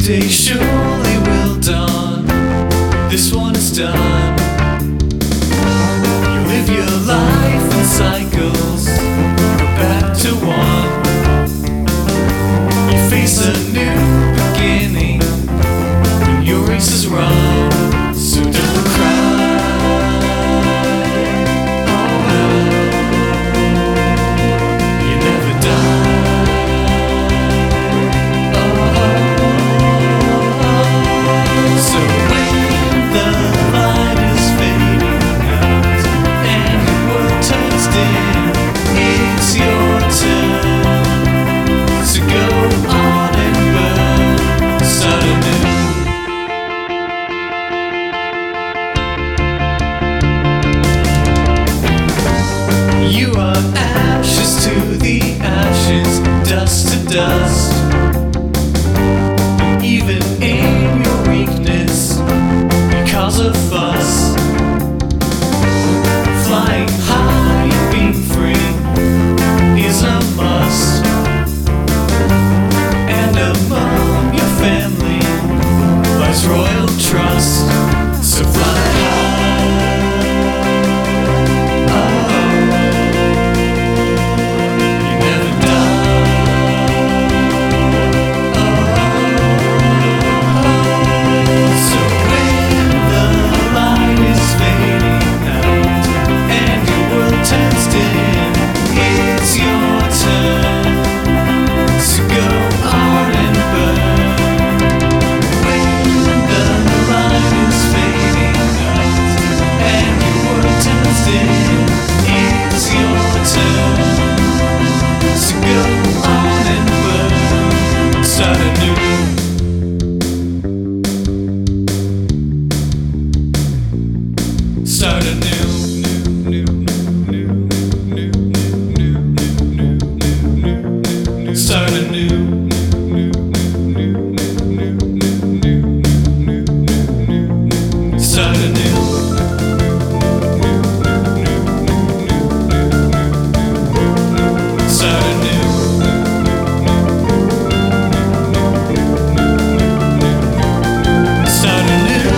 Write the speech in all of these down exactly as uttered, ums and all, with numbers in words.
day surely will dawn. This one is done. You live your life in cycles, go back to one. You face a new beginning when your race is run. So don't cry. Oh no, you never die. So when the light is fading out and the world turns dim, it's your turn to go on and burn, start anew. You are ashes to the ashes, dust to dust. Even in your weakness, you cause a fuss. Flying high and being free is a must. And among your family lies royal trust. So fly high. Oh, you never die. So when the light is fading out and your world turns dim, it's your turn to go on and burn. When the light is fading out and your world turns dim, it's your turn to go on and burn, start anew. Start anew. Start anew. Start anew. Start anew. Start anew.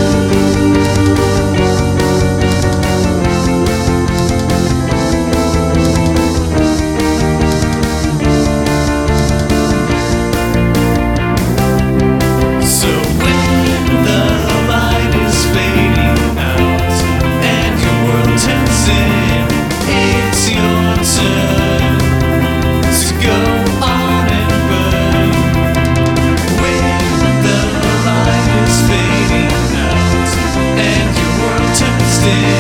So when the light is fading out and your world turns in, it's your turn to go on and burn. When the light is fading out and your world turns in,